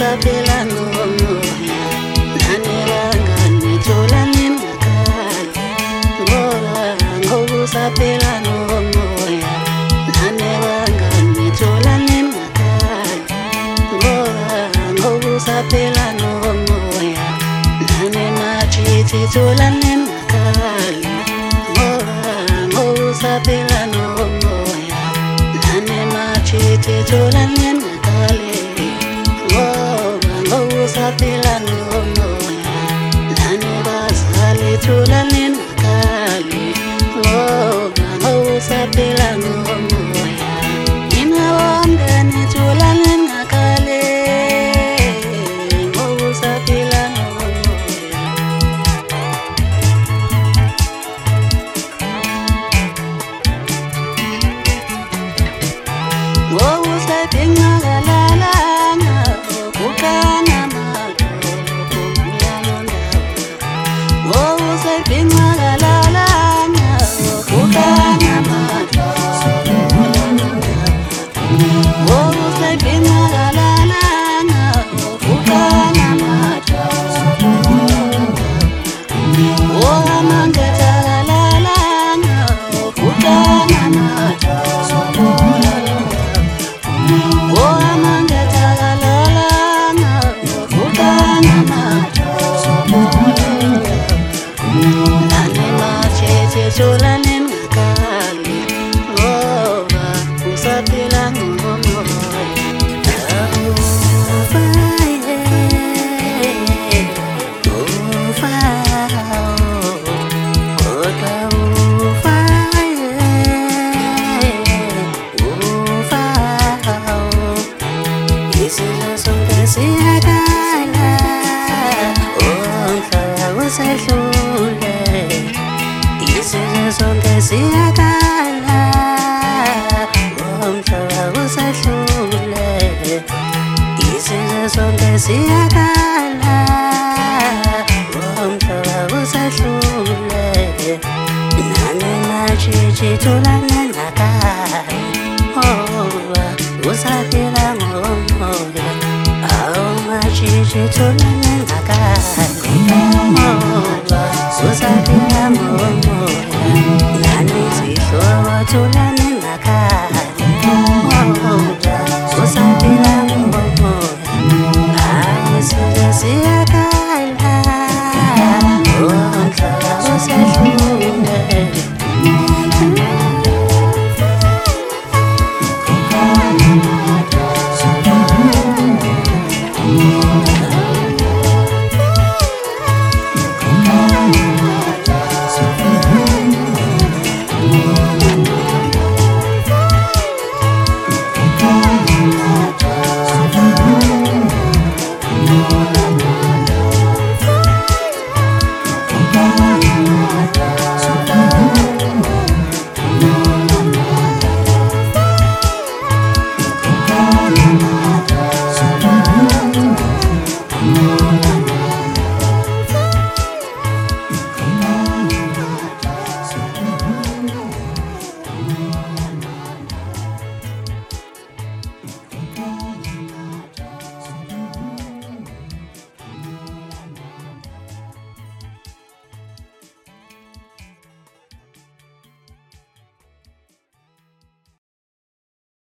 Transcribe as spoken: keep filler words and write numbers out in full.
usaphila ngomoya nanelanga nithola ningakali ngoba ngoba usaphila ngomoya nanelanga nithola ningakali ngoba ngoba usaphila ngomoya nanemachithi thola ningakali ngoba ngoba usaphila ngomoya nanemachithi thola ningakali ngoba ngoba usaphila ngomoya nanebazali thola ningakali ngoba ngoba usaphila ngomoya ninawamngani thola ningakali ngoba usaphila ngomoya ngoba usaphincakalala ukukana madolo kumyalondaba ngoba usaphincakalala ukukana madolo kumyalondaba ngoba usaphincakalala ukukana madolo kumyalondaba ngoba mangethakalala ukukana madolo kumyalondaba ngoba mangethakalala ukukana madolo kumyalondaba nanemachithi thola ningakali ngoba usaphila ngomoya siyakala umhlaba usehlule isizwe sonke siyakala umhlaba usehlule isizwe sonke siyakala umhlaba usehlule nanemachithi thola ningakali ngoba usaphila ngomoya machithi thola ningakali